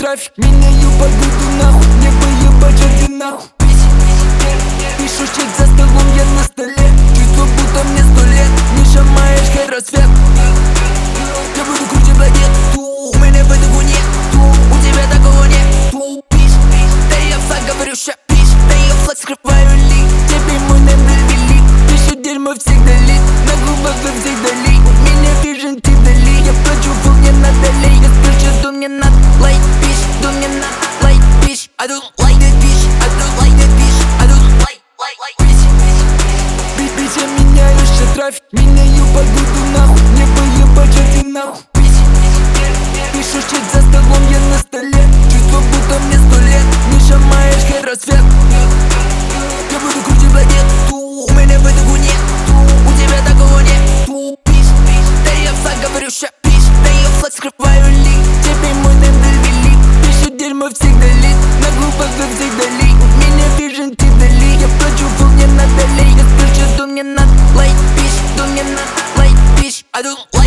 трафик. Меняю погоду нахуй, небо ебать жарди нахуй. Пишу чек за столом, я на столе. Чувство, будто мне 100 лет. Не шамаешь, хай рассвет. Я буду круче планету. У меня в этой нету. У тебя такого нету. Пиш, да я в флаг говорю ща. Пиш, да я флаг скрываю лик. Тебе мой номер велик. Пишу дерьмо всегда лит. На губах вы всегда лик. У меня вижен ты вдали. Я плачу, фу, мне надо лей. Я спрячу, что мне надо лайк. Пиш, что мне надо лайк. Пиш, I don't like that bitch. I don't like that bitch. I don't like bitch. Bitch, я меняю ща трафик. Меняю погоду нахуй. Небо ебать жарди нахуй. Пишу чек за столом, я на столе. Чувство, будто мне 100 лет. Не шамаешь, хай рассвет. Я буду круче планету. У меня в этой нету. У тебя такого нету. Пиш, да я в флаг говорю ща. Пиш, да я флаг скрываю лик. Тебе мой номер велик. Пишу дерьмо всегда лит. На губах вы всегда лик. У меня вижен ты вдали. Я плачу, фу, мне надо лей. Я спрячу, что мне надо лайк. Пиш, что мне надо лайк. Пиш, I don't like